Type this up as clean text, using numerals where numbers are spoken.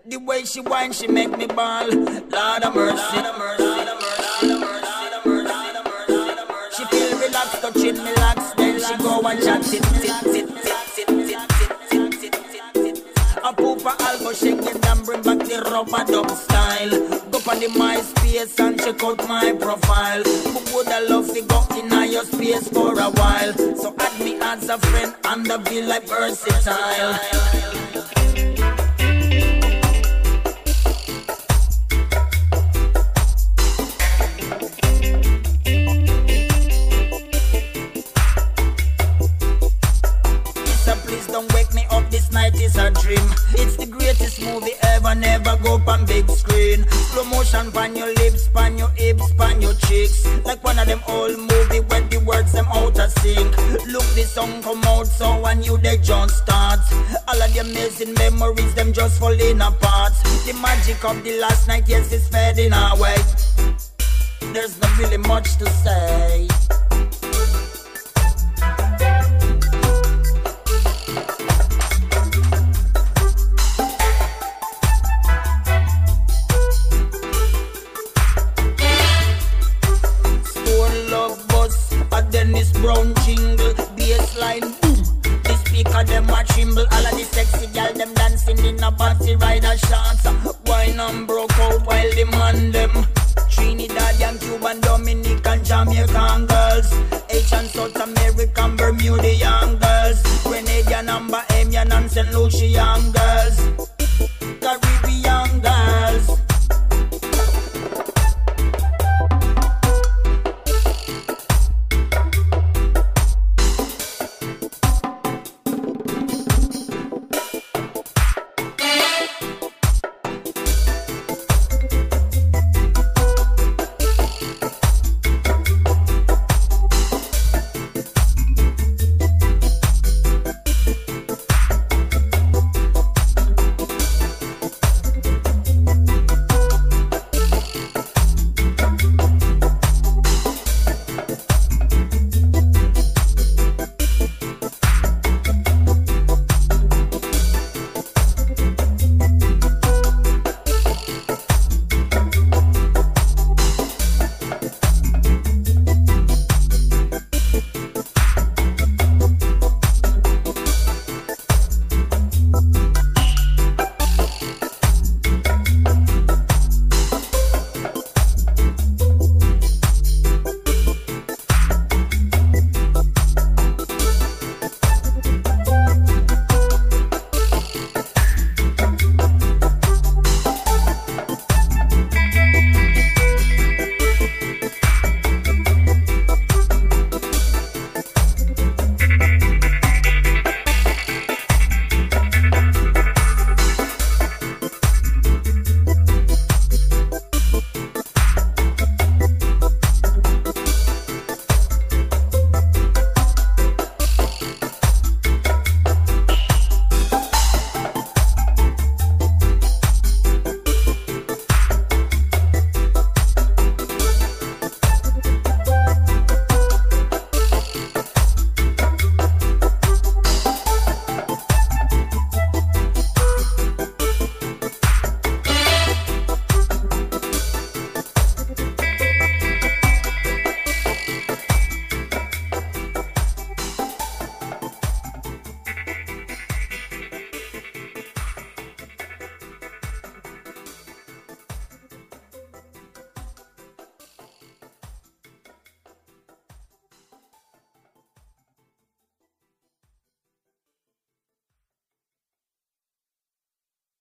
The way she whine, she make me ball. Lord of mercy. She feel relaxed, touching me lax. Then she go and chat, sit. I poop her elbow, shake it and bring back the rubber dub style. Go on the MySpace and check out my profile. Who would I love to go in your space for a while? So add me as a friend and the feel like versatile. Don't wake me up, this night is a dream. It's the greatest movie ever, never go on big screen. Slow motion pan your lips, pan your hips, pan your cheeks. Like one of them old movie when the words them out of sync. Look, the song come out so and you they just start. All of the amazing memories them just falling apart. The magic of the last night, yes, is fading away. There's not really much to say. Dennis Brown jingle, bassline boom. The speaker them a tremble. All of the sexy girl them dancing in a party rider shots. Wine and broke out while the man them Trinidad and Cuban, Dominican, Jamaican girls, Asian, South American, Bermudian girls, Grenadian and Bahamian and St. Lucian girls.